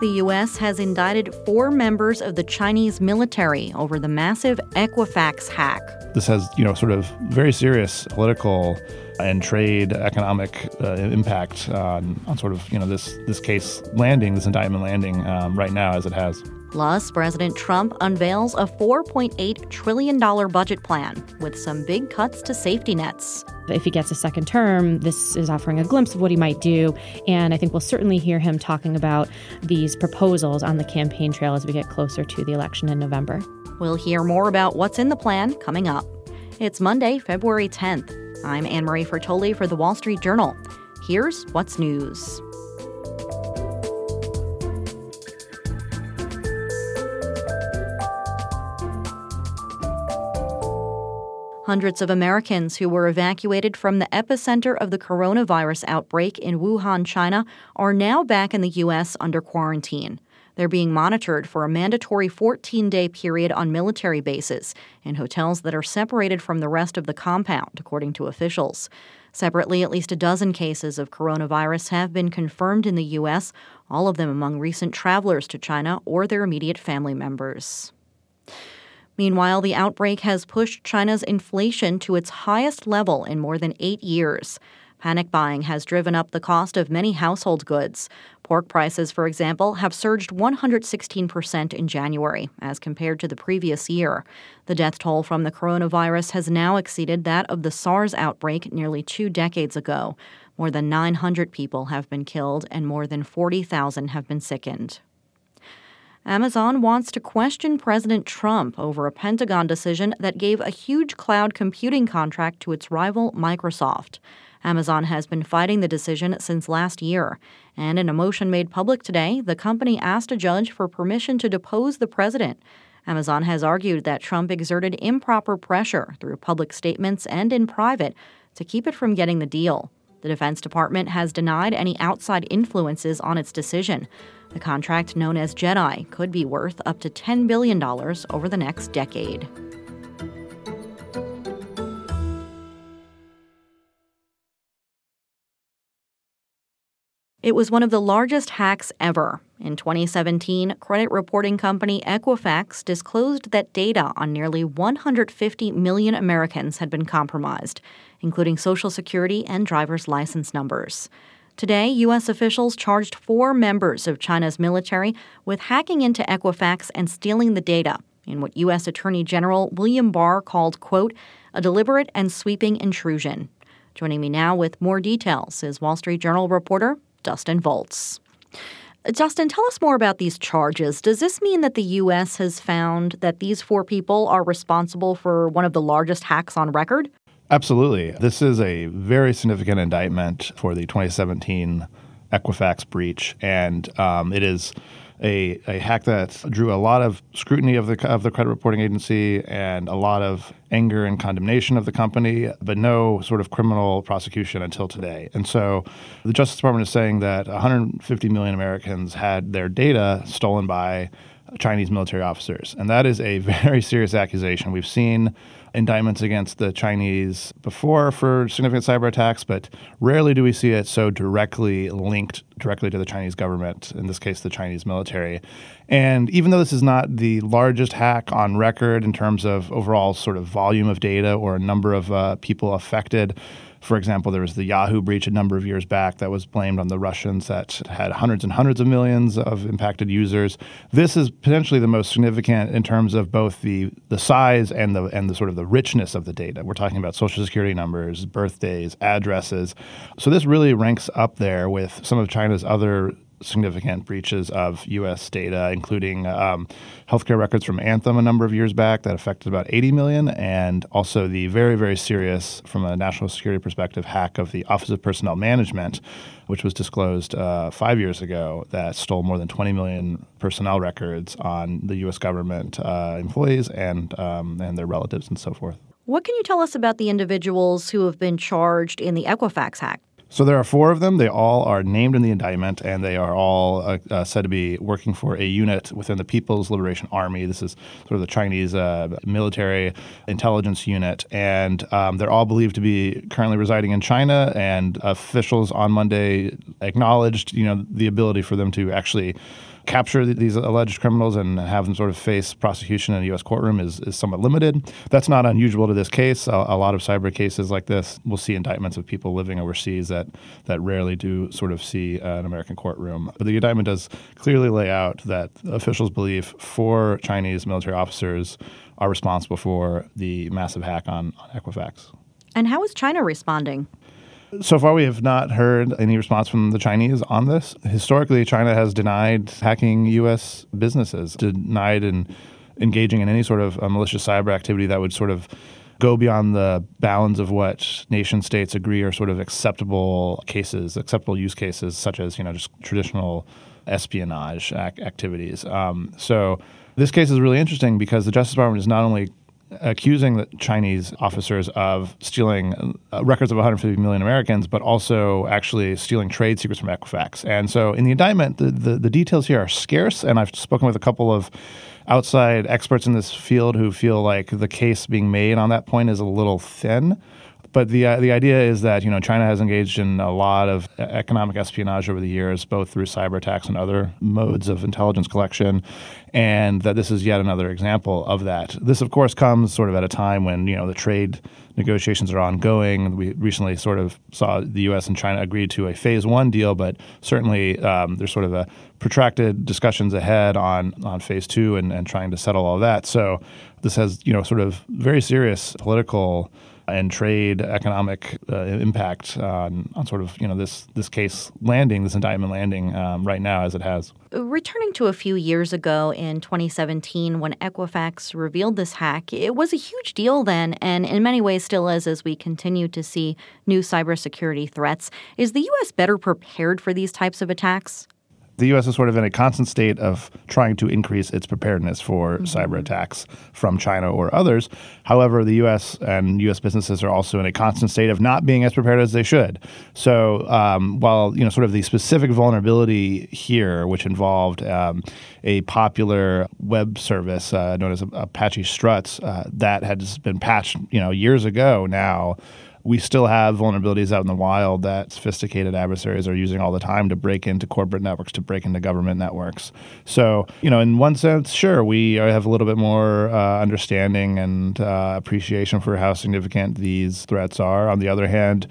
The U.S. has indicted 4 members of the Chinese military over the massive Equifax hack. This has, sort of very serious political and trade economic impact on sort of, this case landing, this indictment landing right now as it has. Plus, President Trump unveils a $4.8 trillion budget plan with some big cuts to safety nets. If he gets a second term, this is offering a glimpse of what he might do. And I think we'll certainly hear him talking about these proposals on the campaign trail as we get closer to the election in November. We'll hear more about what's in the plan coming up. It's Monday, February 10th. I'm Anne-Marie Fertoli for The Wall Street Journal. Here's what's news. Hundreds of Americans who were evacuated from the epicenter of the coronavirus outbreak in Wuhan, China, are now back in the U.S. under quarantine. They're being monitored for a mandatory 14-day period on military bases in hotels that are separated from the rest of the compound, according to officials. Separately, at least a dozen cases of coronavirus have been confirmed in the U.S., all of them among recent travelers to China or their immediate family members. Meanwhile, the outbreak has pushed China's inflation to its highest level in more than 8 years. Panic buying has driven up the cost of many household goods. Pork prices, for example, have surged 116% in January as compared to the previous year. The death toll from the coronavirus has now exceeded that of the SARS outbreak nearly 2 decades ago. More than 900 people have been killed and more than 40,000 have been sickened. Amazon wants to question President Trump over a Pentagon decision that gave a huge cloud computing contract to its rival, Microsoft. Amazon has been fighting the decision since last year, and in a motion made public today, the company asked a judge for permission to depose the president. Amazon has argued that Trump exerted improper pressure through public statements and in private to keep it from getting the deal. The Defense Department has denied any outside influences on its decision. The contract, known as JEDI, could be worth up to $10 billion over the next decade. It was one of the largest hacks ever. In 2017, credit reporting company Equifax disclosed that data on nearly 150 million Americans had been compromised, including Social Security and driver's license numbers. Today, U.S. officials charged 4 members of China's military with hacking into Equifax and stealing the data in what U.S. Attorney General William Barr called, quote, a deliberate and sweeping intrusion. Joining me now with more details is Wall Street Journal reporter Dustin Volz. Dustin, tell us more about these charges. Does this mean that the U.S. has found that these 4 people are responsible for one of the largest hacks on record? Absolutely. This is a very significant indictment for the 2017 Equifax breach, and it is a hack that drew a lot of scrutiny of the credit reporting agency and a lot of anger and condemnation of the company, but no sort of criminal prosecution until today. And so the Justice Department is saying that 150 million Americans had their data stolen by Chinese military officers. And that is a very serious accusation. We've seen indictments against the Chinese before for significant cyber attacks, but rarely do we see it so linked directly to the Chinese government, in this case, the Chinese military. And even though this is not the largest hack on record in terms of overall sort of volume of data or a number of people affected, for example, there was the Yahoo breach a number of years back that was blamed on the Russians that had hundreds and hundreds of millions of impacted users. This is potentially the most significant in terms of both the size and the sort of the richness of the data. We're talking about Social Security numbers, birthdays, addresses. So this really ranks up there with some of China's other significant breaches of U.S. data, including healthcare records from Anthem a number of years back that affected about 80 million, and also the very, very serious, from a national security perspective, hack of the Office of Personnel Management, which was disclosed 5 years ago, that stole more than 20 million personnel records on the U.S. government employees and their relatives and so forth. What can you tell us about the individuals who have been charged in the Equifax hack? So there are 4 of them. They all are named in the indictment, and they are all said to be working for a unit within the People's Liberation Army. This is sort of the Chinese military intelligence unit, and they're all believed to be currently residing in China. And officials on Monday acknowledged, the ability for them to actually capture these alleged criminals and have them sort of face prosecution in a U.S. courtroom is somewhat limited. That's not unusual to this case. A lot of cyber cases like this, we'll see indictments of people living overseas that rarely do sort of see an American courtroom. But the indictment does clearly lay out that officials believe 4 Chinese military officers are responsible for the massive hack on Equifax. And how is China responding? So far, we have not heard any response from the Chinese on this. Historically, China has denied hacking U.S. businesses, denied engaging in any sort of malicious cyber activity that would sort of go beyond the bounds of what nation states agree are sort of acceptable use cases, such as, just traditional espionage activities. So this case is really interesting because the Justice Department is not only accusing the Chinese officers of stealing records of 150 million Americans, but also actually stealing trade secrets from Equifax. And so in the indictment, the details here are scarce, and I've spoken with a couple of outside experts in this field who feel like the case being made on that point is a little thin. But the idea is that China has engaged in a lot of economic espionage over the years, both through cyber attacks and other modes of intelligence collection, and that this is yet another example of that. This, of course, comes sort of at a time when the trade negotiations are ongoing. We recently sort of saw the U.S. and China agree to a phase 1 deal, but certainly there's sort of a protracted discussions ahead on phase 2 and trying to settle all that. So this has sort of very serious political and trade economic impact on sort of this case landing, this indictment landing right now as it has. Returning to a few years ago in 2017 when Equifax revealed this hack, it was a huge deal then and in many ways still is as we continue to see new cybersecurity threats. Is the U.S. better prepared for these types of attacks? The U.S. is sort of in a constant state of trying to increase its preparedness for cyber attacks from China or others. However, the U.S. and U.S. businesses are also in a constant state of not being as prepared as they should. So while sort of the specific vulnerability here, which involved a popular web service known as Apache Struts that had been patched years ago now, we still have vulnerabilities out in the wild that sophisticated adversaries are using all the time to break into corporate networks, to break into government networks. So, in one sense, sure, we have a little bit more understanding and appreciation for how significant these threats are. On the other hand,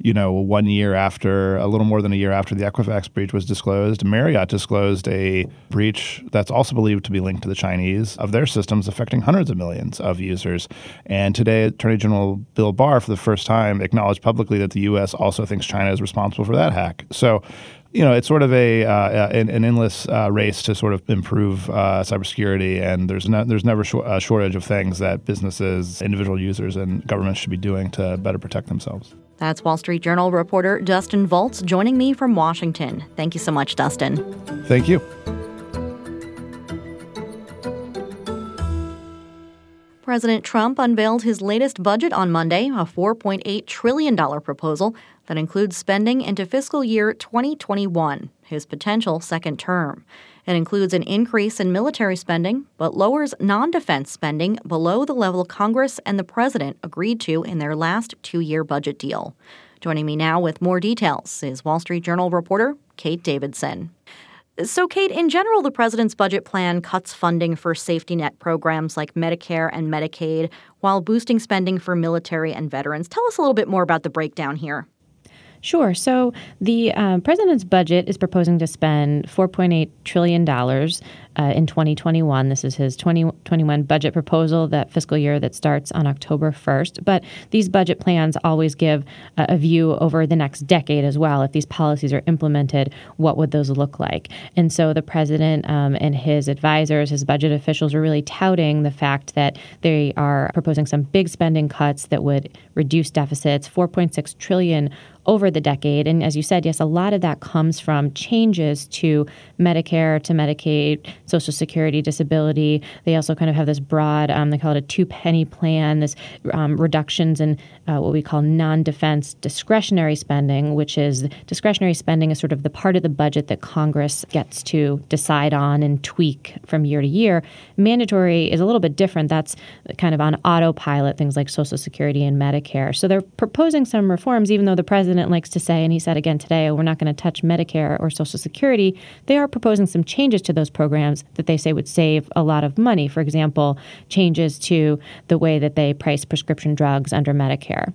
1 year after, a little more than a year after the Equifax breach was disclosed, Marriott disclosed a breach that's also believed to be linked to the Chinese of their systems affecting hundreds of millions of users. And today, Attorney General Bill Barr, for the first time, acknowledged publicly that the U.S. also thinks China is responsible for that hack. So, it's sort of an endless race to sort of improve cybersecurity, and there's never a shortage of things that businesses, individual users, and governments should be doing to better protect themselves. That's Wall Street Journal reporter Dustin Volz joining me from Washington. Thank you so much, Dustin. Thank you. President Trump unveiled his latest budget on Monday, a $4.8 trillion proposal that includes spending into fiscal year 2021, his potential second term. It includes an increase in military spending, but lowers non-defense spending below the level Congress and the president agreed to in their last 2-year budget deal. Joining me now with more details is Wall Street Journal reporter Kate Davidson. So, Kate, in general, the president's budget plan cuts funding for safety net programs like Medicare and Medicaid while boosting spending for military and veterans. Tell us a little bit more about the breakdown here. Sure. So the president's budget is proposing to spend $4.8 trillion in 2021. This is his 2021 budget proposal, that fiscal year that starts on October 1st. But these budget plans always give a view over the next decade as well. If these policies are implemented, what would those look like? And so the president and his advisors, his budget officials, are really touting the fact that they are proposing some big spending cuts that would reduce deficits, $4.6 trillion over the decade. And as you said, yes, a lot of that comes from changes to Medicare, to Medicaid, Social Security, disability. They also kind of have this broad, they call it a two-penny plan, this reductions in what we call non-defense discretionary spending, which is discretionary spending is sort of the part of the budget that Congress gets to decide on and tweak from year to year. Mandatory is a little bit different. That's kind of on autopilot, things like Social Security and Medicare. So they're proposing some reforms, even though the president president likes to say, and he said again today, we're not going to touch Medicare or Social Security, they are proposing some changes to those programs that they say would save a lot of money. For example, changes to the way that they price prescription drugs under Medicare.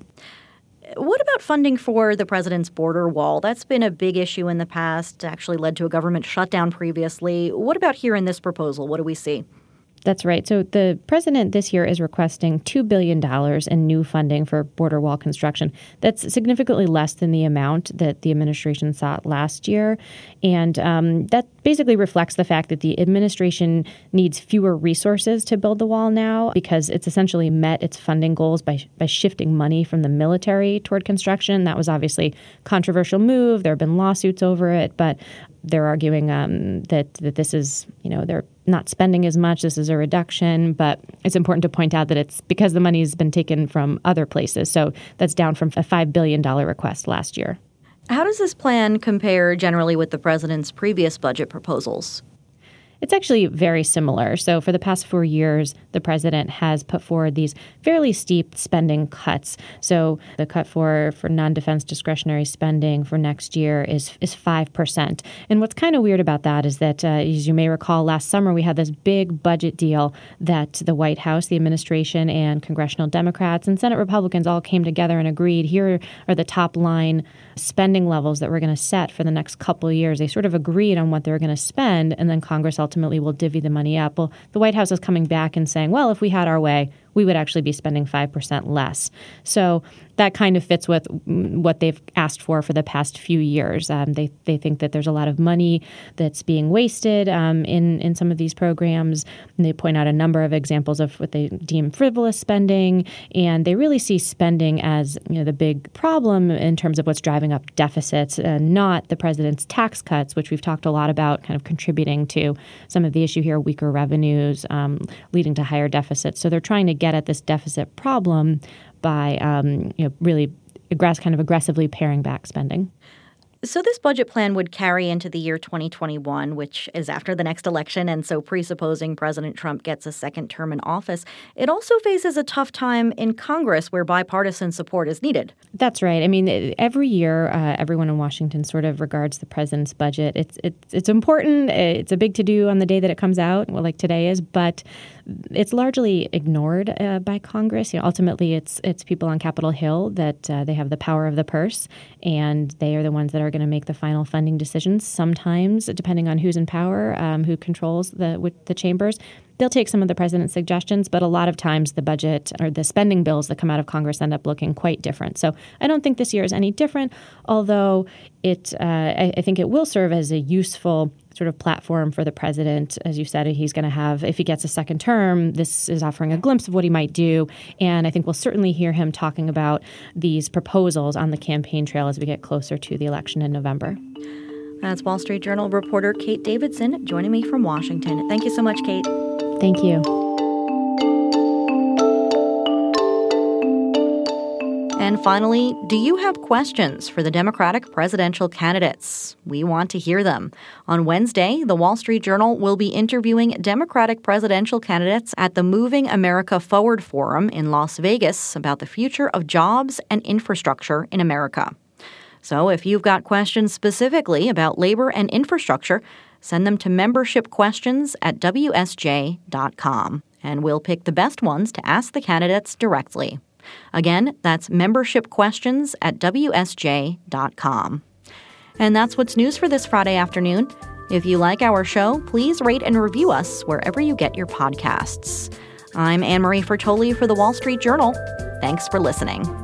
What about funding for the president's border wall? That's been a big issue in the past, actually led to a government shutdown previously. What about here in this proposal? What do we see? That's right. So the president this year is requesting $2 billion in new funding for border wall construction. That's significantly less than the amount that the administration sought last year. And that basically reflects the fact that the administration needs fewer resources to build the wall now because it's essentially met its funding goals by shifting money from the military toward construction. That was obviously a controversial move. There have been lawsuits over it, but they're arguing that this is, they're not spending as much. This is a reduction, but it's important to point out that it's because the money's been taken from other places. So that's down from a $5 billion request last year. How does this plan compare generally with the president's previous budget proposals? It's actually very similar. So for the past 4 years, the president has put forward these fairly steep spending cuts. So the cut for non-defense discretionary spending for next year is 5%. And what's kind of weird about that is that, as you may recall, last summer we had this big budget deal that the White House, the administration, and congressional Democrats and Senate Republicans all came together and agreed here are the top line spending levels that we're going to set for the next couple of years. They sort of agreed on what they were going to spend, and then Congress ultimately will divvy the money up. Well, the White House is coming back and saying, well, if we had our way, we would actually be spending 5% less. So that kind of fits with what they've asked for the past few years. They think that there's a lot of money that's being wasted in some of these programs. And they point out a number of examples of what they deem frivolous spending. And they really see spending as the big problem in terms of what's driving up deficits, not the president's tax cuts, which we've talked a lot about, kind of contributing to some of the issue here, weaker revenues, leading to higher deficits. So they're trying to get at this deficit problem by really kind of aggressively paring back spending. So this budget plan would carry into the year 2021, which is after the next election. And so presupposing President Trump gets a second term in office, it also faces a tough time in Congress where bipartisan support is needed. That's right. I mean, every year, everyone in Washington sort of regards the president's budget. It's important. It's a big to-do on the day that it comes out, like today is, but it's largely ignored by Congress. Ultimately, it's people on Capitol Hill that they have the power of the purse, and they are the ones that are going to make the final funding decisions. Sometimes, depending on who's in power, who controls the chambers, they'll take some of the president's suggestions, but a lot of times the budget or the spending bills that come out of Congress end up looking quite different. So I don't think this year is any different, although I think it will serve as a useful sort of platform for the president. As you said, he's going to have, if he gets a second term, this is offering a glimpse of what he might do. And I think we'll certainly hear him talking about these proposals on the campaign trail as we get closer to the election in November. That's Wall Street Journal reporter Kate Davidson joining me from Washington. Thank you so much, Kate. Thank you. And finally, do you have questions for the Democratic presidential candidates? We want to hear them. On Wednesday, the Wall Street Journal will be interviewing Democratic presidential candidates at the Moving America Forward Forum in Las Vegas about the future of jobs and infrastructure in America. So if you've got questions specifically about labor and infrastructure, send them to membershipquestions@WSJ.com, and we'll pick the best ones to ask the candidates directly. Again, that's membershipquestions@WSJ.com. And that's what's news for this Friday afternoon. If you like our show, please rate and review us wherever you get your podcasts. I'm Anne Marie Fertoli for the Wall Street Journal. Thanks for listening.